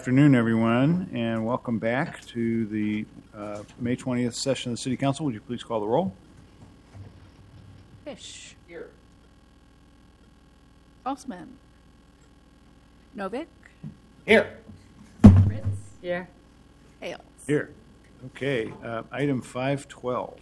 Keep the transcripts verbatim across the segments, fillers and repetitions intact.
afternoon, everyone, and welcome back to the uh, May twentieth session of the City Council. Would you please call the roll? Fish. Here. Bossman. Novick. Here. Fritz. Here. Hales. Here. Okay, uh, item five twelve.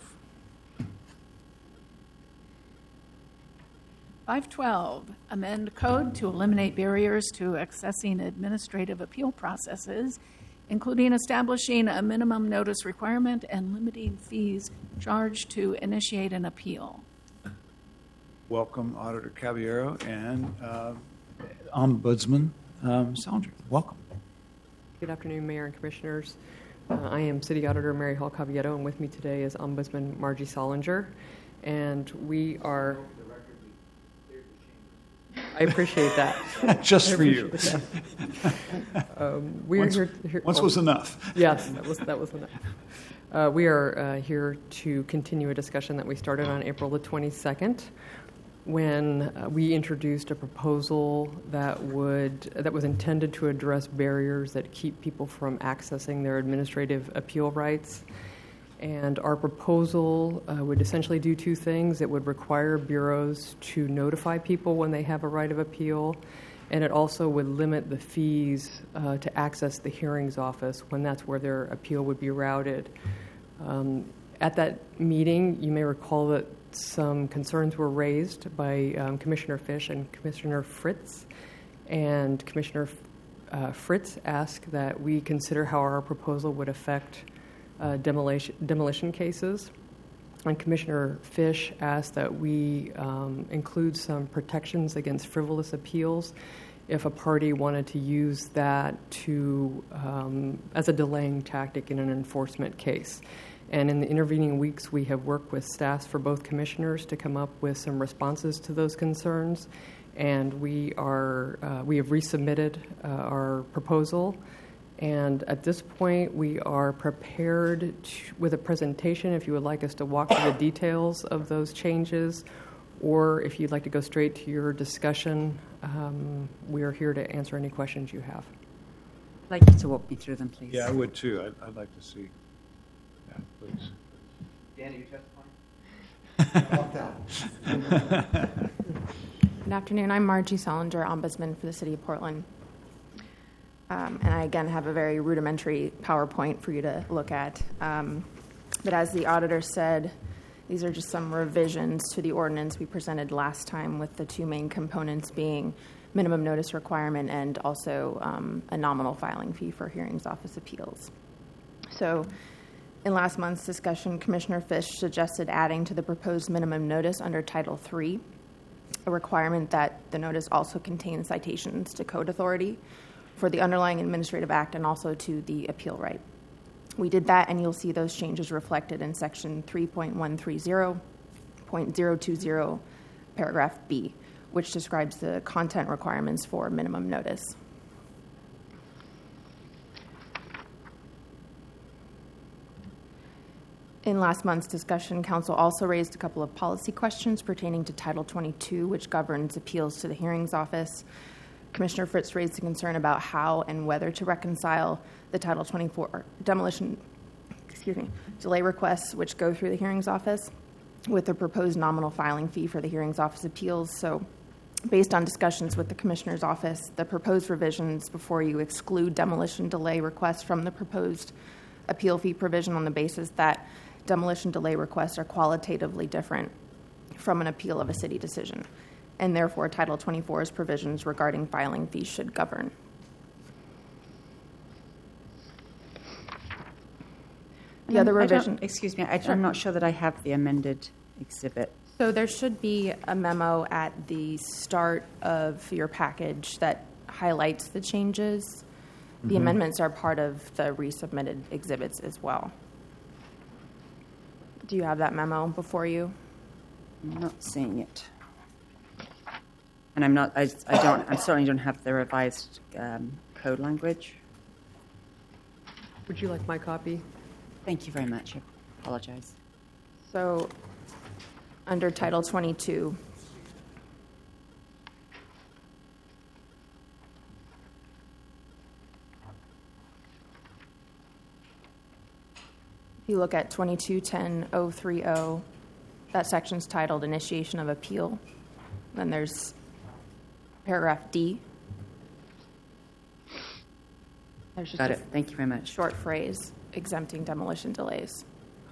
five twelve, amend code to eliminate barriers to accessing administrative appeal processes, including establishing a minimum notice requirement and limiting fees charged to initiate an appeal. Welcome, Auditor Caballero and uh, Ombudsman um, Salinger. Welcome. Good afternoon, Mayor and Commissioners. Uh, I am City Auditor Mary Hall Caballero, and with me today is Ombudsman Margie Salinger. And we are... I appreciate that. Just for you. um, we once are here, here once oh, was enough. Yes, that was, that was enough. Uh, we are uh, here to continue a discussion that we started on April the twenty-second, when uh, we introduced a proposal that would that was intended to address barriers that keep people from accessing their administrative appeal rights. And our proposal uh, would essentially do two things. It would require bureaus to notify people when they have a right of appeal, and it also would limit the fees uh, to access the hearings office when that's where their appeal would be routed. Um, at that meeting, you may recall that some concerns were raised by um, Commissioner Fish and Commissioner Fritz, and Commissioner uh, Fritz asked that we consider how our proposal would affect Uh, demolition, demolition cases. And Commissioner Fish asked that we um, include some protections against frivolous appeals if a party wanted to use that to um, as a delaying tactic in an enforcement case. And in the intervening weeks, we have worked with staffs for both commissioners to come up with some responses to those concerns. And we are uh, we have resubmitted uh, our proposal. And at this point, we are prepared to, with a presentation if you would like us to walk through the details of those changes, or if you'd like to go straight to your discussion, um, we are here to answer any questions you have. I'd like you to walk me through them, please. Yeah, I would too. I'd, I'd like to see that, please. Dan, are you testifying? Good afternoon. I'm Margie Salinger, Ombudsman for the City of Portland. Um, and I, again, have a very rudimentary PowerPoint for you to look at. Um, but as the auditor said, these are just some revisions to the ordinance we presented last time, with the two main components being minimum notice requirement and also um, a nominal filing fee for hearings office appeals. So in last month's discussion, Commissioner Fish suggested adding to the proposed minimum notice under Title three a requirement that the notice also contains citations to code authority for the underlying administrative act and also to the appeal right. We did that, and you'll see those changes reflected in section three point one three zero point zero two zero, paragraph B, which describes the content requirements for minimum notice. In last month's discussion, Council also raised a couple of policy questions pertaining to Title twenty-two, which governs appeals to the hearings office. Commissioner Fritz raised a concern about how and whether to reconcile the Title twenty-four demolition, excuse me, delay requests which go through the hearings office with the proposed nominal filing fee for the hearings office appeals. So based on discussions with the Commissioner's office, the proposed revisions before you exclude demolition delay requests from the proposed appeal fee provision on the basis that demolition delay requests are qualitatively different from an appeal of a city decision, and therefore Title twenty-four's provisions regarding filing fees should govern. The other revision... Excuse me, I, I'm not sure that I have the amended exhibit. So there should be a memo at the start of your package that highlights the changes. Mm-hmm. The amendments are part of the resubmitted exhibits as well. Do you have that memo before you? I'm not seeing it. And I'm not, I, I don't, I certainly don't have the revised um, code language. Would you like my copy? Thank you very much. I apologize. So, under Title twenty-two, If you look at twenty-two ten oh three oh, that section's titled Initiation of Appeal. Then there's paragraph D. There's just Got a it. Thank you very much. short phrase exempting demolition delays.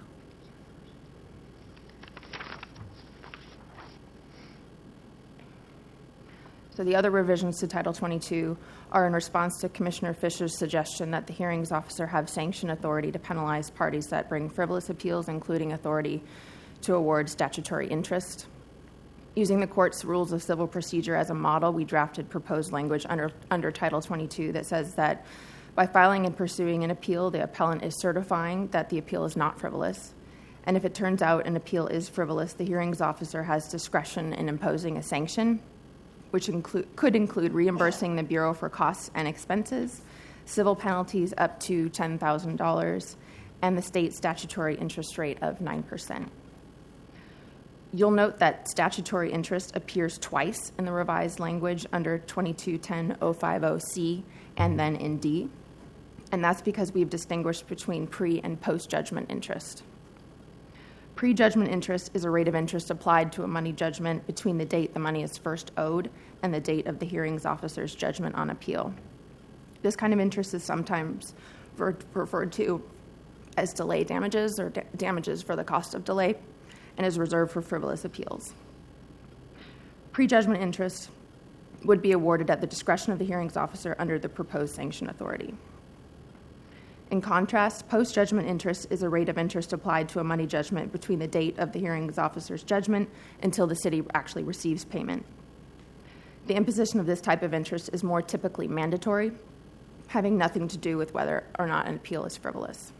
So the other revisions to Title twenty-two are in response to Commissioner Fisher's suggestion that the hearings officer have sanction authority to penalize parties that bring frivolous appeals, including authority to award statutory interest. Using the court's rules of civil procedure as a model, we drafted proposed language under, under Title twenty-two that says that by filing and pursuing an appeal, the appellant is certifying that the appeal is not frivolous. And if it turns out an appeal is frivolous, the hearings officer has discretion in imposing a sanction, which include, could include reimbursing the Bureau for costs and expenses, civil penalties up to ten thousand dollars, and the state statutory interest rate of nine percent. You'll note that statutory interest appears twice in the revised language under twenty-two ten oh fifty C and then in D, and that's because we've distinguished between pre- and post-judgment interest. Pre-judgment interest is a rate of interest applied to a money judgment between the date the money is first owed and the date of the hearings officer's judgment on appeal. This kind of interest is sometimes referred to as delay damages or da- damages for the cost of delay and is reserved for frivolous appeals. Pre-judgment interest would be awarded at the discretion of the hearings officer under the proposed sanction authority. In contrast, post-judgment interest is a rate of interest applied to a money judgment between the date of the hearings officer's judgment until the city actually receives payment. The imposition of this type of interest is more typically mandatory, having nothing to do with whether or not an appeal is frivolous.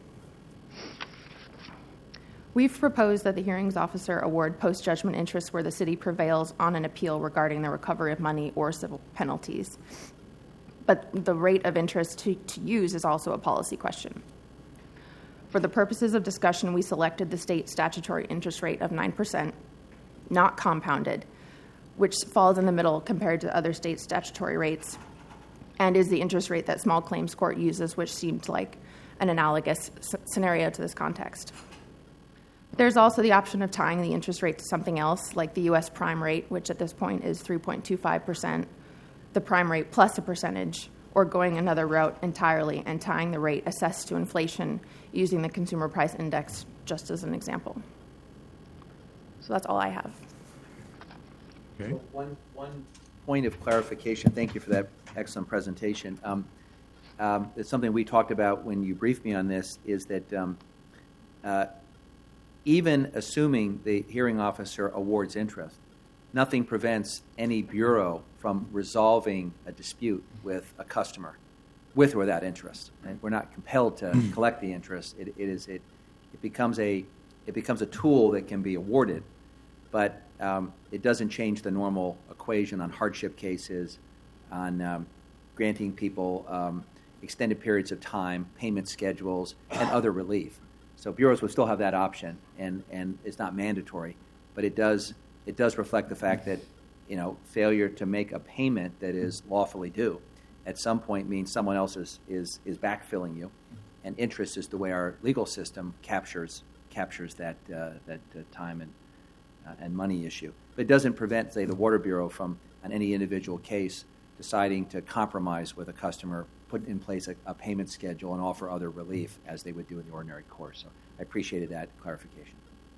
We've proposed that the hearings officer award post-judgment interest where the city prevails on an appeal regarding the recovery of money or civil penalties. But the rate of interest to, to use is also a policy question. For the purposes of discussion, we selected the state statutory interest rate of nine percent, not compounded, which falls in the middle compared to other state statutory rates, and is the interest rate that small claims court uses, which seemed like an analogous s- scenario to this context. There's also the option of tying the interest rate to something else, like the U S prime rate, which at this point is three point two five percent, the prime rate plus a percentage, or going another route entirely and tying the rate assessed to inflation using the Consumer Price Index, just as an example. So that's all I have. Okay. One, one point of clarification. Thank you for that excellent presentation. Um, um, it's something we talked about when you briefed me on this, is that um, uh, even assuming the hearing officer awards interest, nothing prevents any bureau from resolving a dispute with a customer, with or without interest. And we're not compelled to collect the interest. It, it is it, it becomes a it becomes a tool that can be awarded, but um, it doesn't change the normal equation on hardship cases, on um, granting people um, extended periods of time, payment schedules, and other relief. So bureaus would still have that option, and, and it's not mandatory, but it does it does reflect the fact that, you know, failure to make a payment that is lawfully due at some point means someone else is is, is backfilling you, and interest is the way our legal system captures captures that uh, that uh, time and uh, and money issue. But it doesn't prevent, say, the Water Bureau from, on any individual case, deciding to compromise with a customer, put in place a, a payment schedule, and offer other relief as they would do in the ordinary course. So I appreciated that clarification.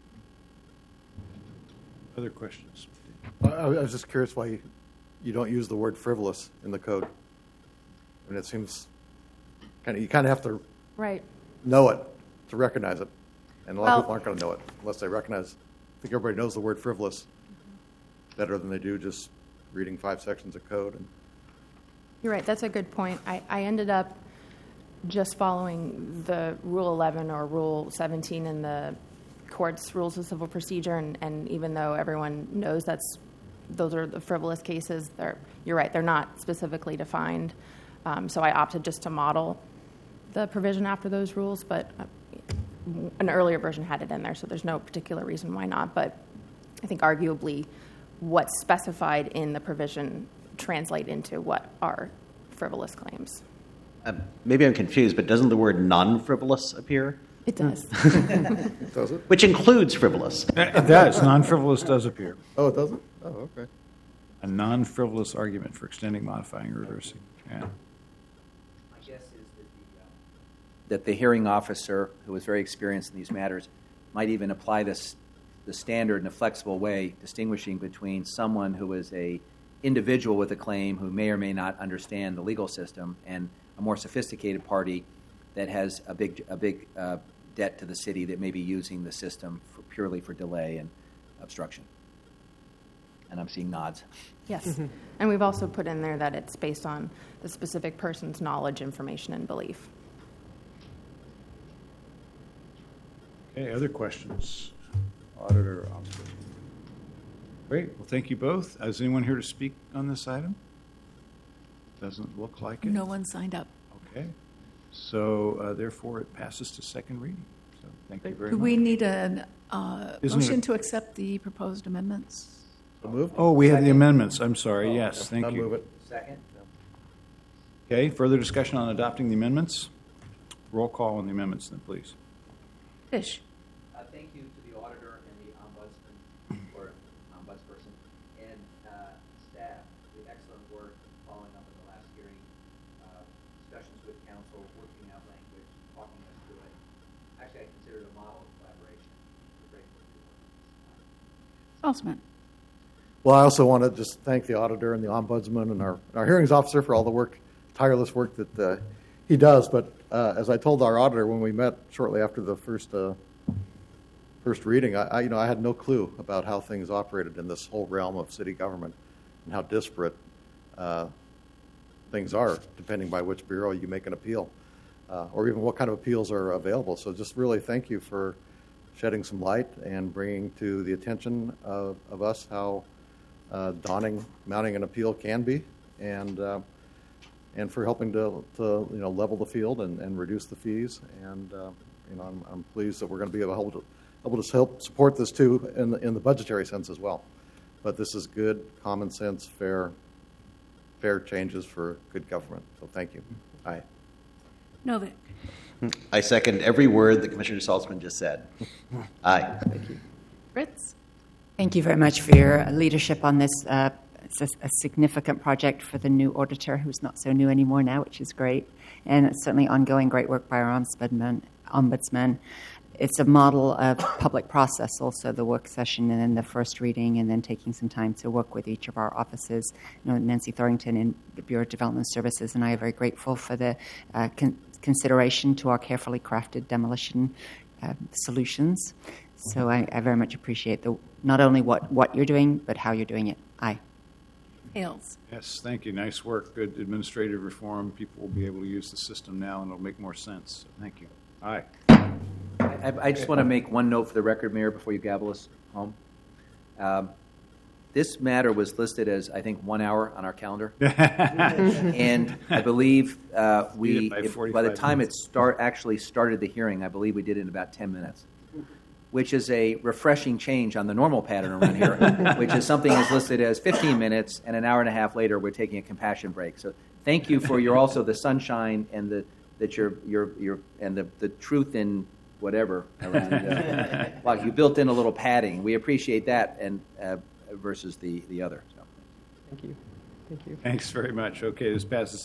Other questions? I I was just curious why you, you don't use the word frivolous in the code. I mean, it seems kind of, you kind of have to Right. know it to recognize it. And a lot Well- of people aren't going to know it unless they recognize. I think everybody knows the word frivolous better than they do just reading five sections of code. And You're right. That's a good point. I, I ended up just following the Rule eleven or Rule seventeen in the court's rules of civil procedure, and, and even though everyone knows that's those are the frivolous cases, they're, you're right, they're not specifically defined. Um, so I opted just to model the provision after those rules, but an earlier version had it in there, so there's no particular reason why not. But I think arguably what's specified in the provision translate into what are frivolous claims. Um, maybe I'm confused, but doesn't the word non-frivolous appear It does. Does it? which includes frivolous. It does. Non-frivolous does appear. Oh, it doesn't? Oh, okay. A non-frivolous argument for extending, modifying, or reversing. Yeah. My guess is that the, um, that the hearing officer, who is very experienced in these matters, might even apply this the standard in a flexible way, distinguishing between someone who is a individual with a claim who may or may not understand the legal system and a more sophisticated party that has a big a big uh, debt to the city that may be using the system for, purely for delay and obstruction. And I'm seeing nods. Yes. And we've also put in there that it's based on the specific person's knowledge, information, and belief. Okay, other questions? Auditor, Ombudsman. Great, well, thank you both. Is anyone here to speak on this item? Doesn't look like it. No one signed up. Okay, so uh, therefore it passes to second reading. So thank you very Do much. we need a uh, Isn't it motion a- to accept the proposed amendments? So moved? Oh, we have the amendments. I'm sorry. Yes, thank I'll you. move it. Second. Okay, further discussion on adopting the amendments? Roll call on the amendments then, please. Fish. Uh, thank you to the auditor and the ombudsman, or ombudsperson, and uh, staff for the excellent work following up on the last hearing, uh, discussions with council, working out language, talking us through it. Actually, I consider it a model of collaboration. We're grateful for your work. Salzman. Well, I also want to just thank the auditor and the ombudsman and our, our hearings officer for all the work, tireless work that uh, he does. But uh, as I told our auditor when we met shortly after the first uh, first reading, I, I you know I had no clue about how things operated in this whole realm of city government and how disparate uh, things are depending by which bureau you make an appeal, uh, or even what kind of appeals are available. So just really thank you for shedding some light and bringing to the attention of, of us how Uh, daunting mounting an appeal can be, and uh, and for helping to, to you know level the field and, and reduce the fees. And uh, you know I'm, I'm pleased that we're going to be able to able to help support this too in the, in the budgetary sense as well. But this is good, common sense, fair fair changes for good government. So thank you. Aye. Novik. I second every word that Commissioner Saltzman just said. Aye. Thank you. Fritz. Thank you very much for your leadership on this. Uh, it's a, a significant project for the new auditor, who's not so new anymore now, which is great. And it's certainly ongoing great work by our ombudsman. ombudsman. It's a model of public process, also the work session and then the first reading, and then taking some time to work with each of our offices. You know, Nancy Thorington in the Bureau of Development Services and I are very grateful for the uh, con- consideration to our carefully crafted demolition uh, solutions. So I, I very much appreciate the not only what, what you're doing, but how you're doing it. Aye. Hales. Yes, thank you. Nice work. Good administrative reform. People will be able to use the system now, and it'll make more sense. So thank you. Aye. I, I just want to make one note for the record, Mayor, before you gavel us home. Um, this matter was listed as, I think, one hour on our calendar. And I believe uh, Beat we, it by if- by the forty-five time minutes. it start actually started the hearing, I believe we did it in about ten minutes, which is a refreshing change on the normal pattern around here, which is something that's listed as fifteen minutes, and an hour and a half later, we're taking a compassion break. So thank you for your also the sunshine and the that your your your and the, the truth in whatever around. Uh, well, you built in a little padding. We appreciate that, and uh, versus the the other. So. Thank you. Thank you. Thanks very much. Okay, this passes